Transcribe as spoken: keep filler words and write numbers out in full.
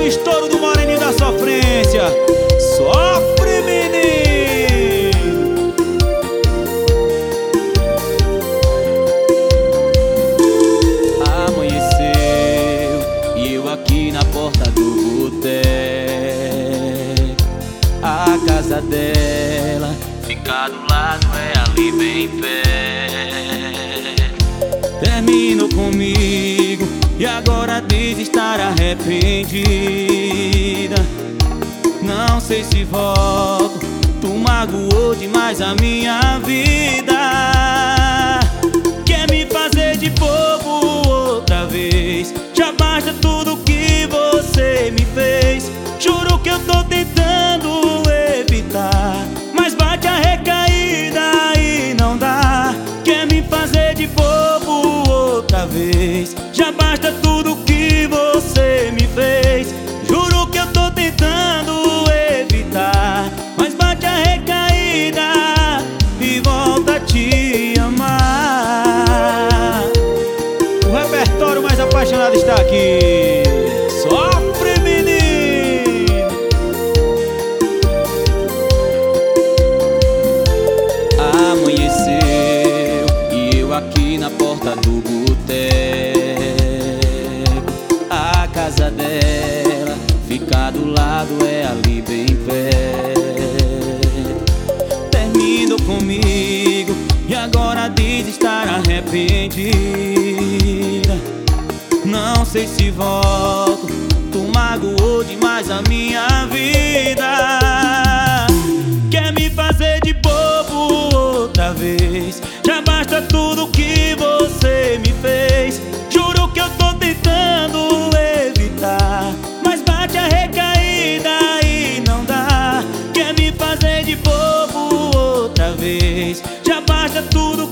estouro do Moreninho da Sofrência. Sofre, menino. Amanheceu e eu aqui na porta do boteco. A casa dela fica do lado, é ali bem perto. Terminou comigo e agora diz estar arrependida. Não sei se volto, tu magoou demais a minha vida. Quer me fazer de bobo outra vez? Já basta tudo que você me fez. Juro que eu tô tentando evitar, mas bate a recaída e não dá. Quer me fazer de bobo outra vez? Já basta tudo que você me fez. Juro que eu tô tentando evitar, mas bate a recaída e volta a te amar. O repertório mais apaixonado está aqui. Sofre, menino. Amanheceu e eu aqui na porta do boteco. A casa dela fica do lado, é ali bem perto. Terminou comigo e agora diz estar arrependida. Não sei se volto, tu magoou demais a minha vida. Quer me fazer de bobo outra vez? Já basta tudo que você me fez. Juro que eu tô tentando evitar, mas bate a recaída e não dá. Quer me fazer de bobo outra vez? Já basta tudo